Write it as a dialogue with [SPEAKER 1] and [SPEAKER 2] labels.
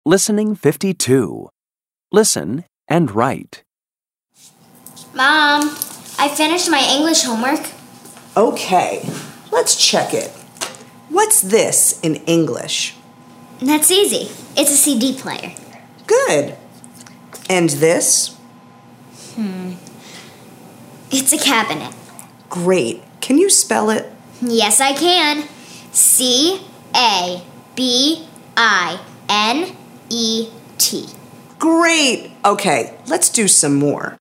[SPEAKER 1] Listening 52. Listen and write.
[SPEAKER 2] Mom, I finished my English homework.
[SPEAKER 3] Okay, let's check it. What's this in English?
[SPEAKER 2] That's easy. It's a CD player.
[SPEAKER 3] Good. And this?
[SPEAKER 2] It's a cabinet.
[SPEAKER 3] Great. Can you spell it?
[SPEAKER 2] Yes, I can. CABINET.
[SPEAKER 3] Great. Okay, let's do some more.